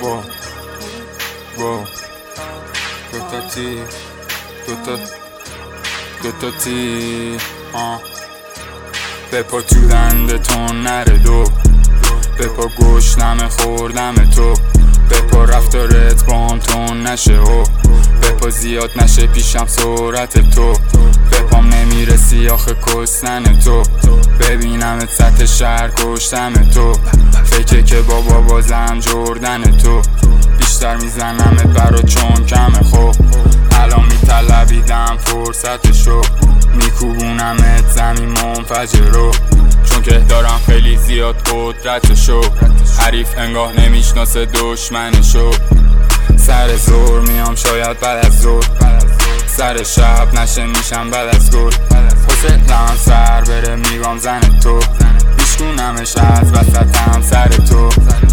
Wow, wow. دوتا تی بپا تو دنده تون نره دو، بپا گشنم خوردم تو، بپا رفتارت با هم تون نشه و بپا زیاد نشه پیشم سرعت تو، بپام نمیرسی آخه کستن تو، ببینمت سطح شهر کشتم تو، فکر که بابا بازم جردن تو، بیشتر میزنمت برا چون کمه خوب، الان میطلبیدم فرصتشو، میکوبونمت زمین منفجر رو، چون که دارم خیلی زیاد قدرتشو، حریف انگاه نمیشناسه دشمنشو، سر زور میام شاید بعد از زور، سر شب نشه میشم بعد از گل، حسنم سر بره میگم زن تو، بیشکونمش از وسطم سر تو،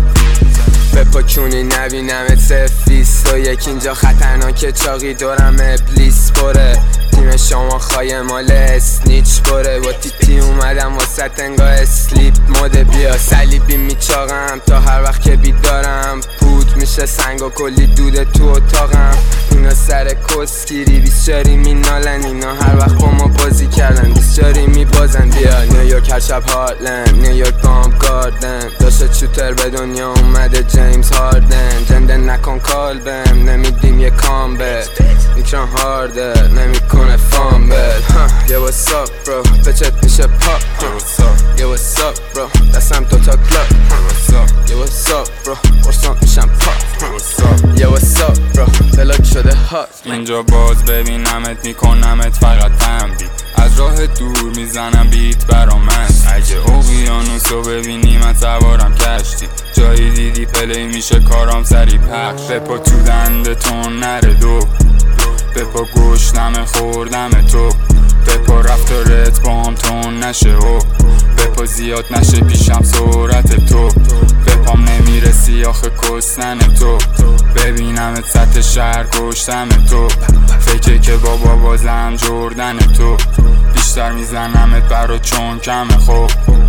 بپا کونی نبینمت سفیست و یک اینجا خطرناکه چاقی دورم ابلیس بره، تیم شما خواهی مال اسنیچ بره، با تیتی اومدم واسه انگاه اسلیپ موده، بیا صلیبی میچاقم تا هر وقت که بیدارم، پود میشه سنگ و کلی دوده تو اتاقم، اینا سر کسگیری بیسچاری مینالن، اینا هر وقت با ما بازی کردن بیسچاری میبازن، بیا نیویورک هر شب هارلند، نیویورک بام گاردن، داشته چوتر به دنیا اومده جیمز هاردن، جنده نکن کال بهم نمیدیم یه کامبل، میکران هارده نمیکنه فامبل، یه what's up bro بچت میشه پاپ، یه what's up bro دستم دوتا کلاب، یه what's up bro برسان میشم پاپ، یه what's up bro دلک شده هات، اینجا باز ببینمت میکنمت فقط تنبیه، از راه دور میزنم بیت برا من، اگه اقیانوسو ببینی من سوارم کشتی، جایی دیدی پلی میشه کارام سری پخش، بپا تو دنده تون نره دو، بپا گشنم خوردم تو، بپا رفتارت با هم تون نشه و بپا زیاد نشه پیشم سرعت تو، بپام نمیرسی آخه کستن تو، ببینمت سطح شهر کشتم تو، فکر که بابا بازم جردن تو، بیشتر میزنمت برا چون کمه خوب.